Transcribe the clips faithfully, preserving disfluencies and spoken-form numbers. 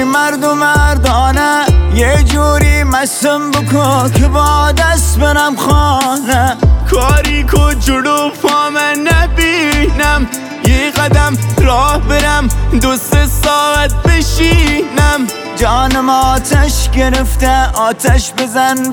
باشی مرد و مردانه، یه جوری مستم بکن که با دست برم خانه. کاری که جلو پا من نبینم، یه قدم راه برم دو سه ساعت بشینم. جانم آتش گرفته، آتش بزن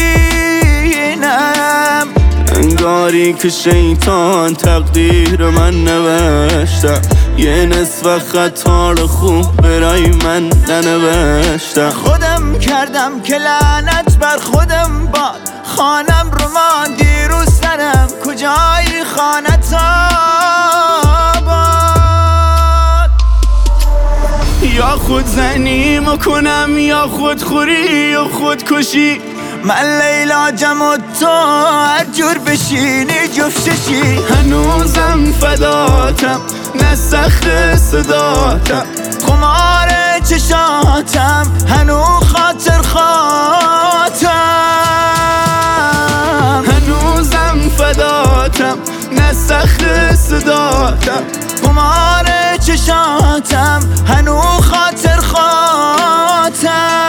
بدینم. انگاری که شیطان تقدیر من نوشته، یه نصف خطا رو خوب برای من ننوشته. خودم کردم که لعنت بر خودم باد، خانم رو ماندی رو سرم، کجای خانت آباد؟ یا خود زنی مکنم یا خود خوری یا خود کشی. من لیلاجم و تو هر جور بشینی جفتشی. هنوزم فداتم نه سخت صداتم، خمار چشاتم هنو خاطر خاطم. هنوزم فداتم نه سخت صداتم، خمار چشاتم هنو خاطر خاطم.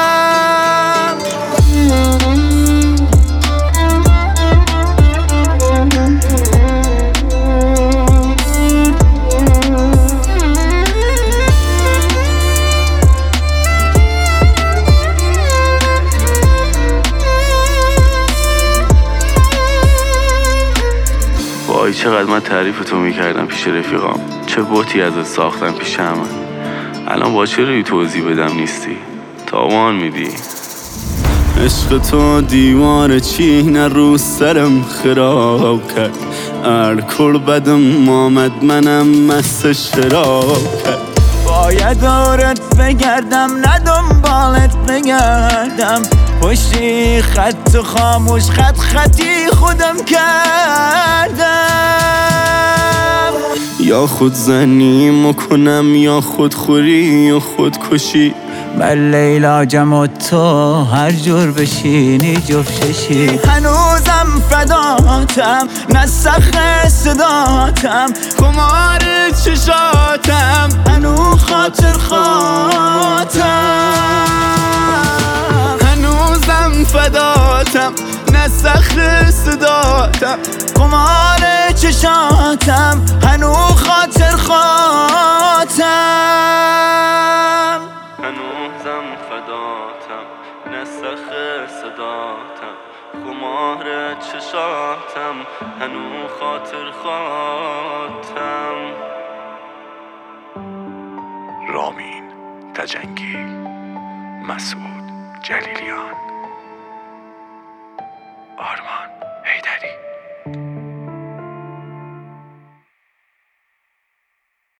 وای چقدر من تعریف تو میکردم پیش رفیقام، چه بوتی ازت ساختم پیش همه. الان با چه روی توضیح بدم نیستی، تاوان میدی. عشق تو دیوار چین رو سرم خراب کرد، الکل بدم آمد منم مست شراب کرد. باید دورت بگردم نه دنبالت بگردم، پشتی خط خاموش خط خطی خودم کردم. یا خود زنی مکنم یا خود خوری یا خود کشی. من لیلاجم و تو هر جور بشینی جفتشی. هنوزم فداتم نه سخت صداتم، خمار چشاتم هنو خاطر خاطم. هنوزم فداتم نه سخت صداتم، خمار چشاتم هنو خاطر خاطم. هنوزم فداتم نه سخت صداتم، خمار چشاتم هنو خاطر خاطم. رامین تجنگی، مسعود جلیلیان، آرمان.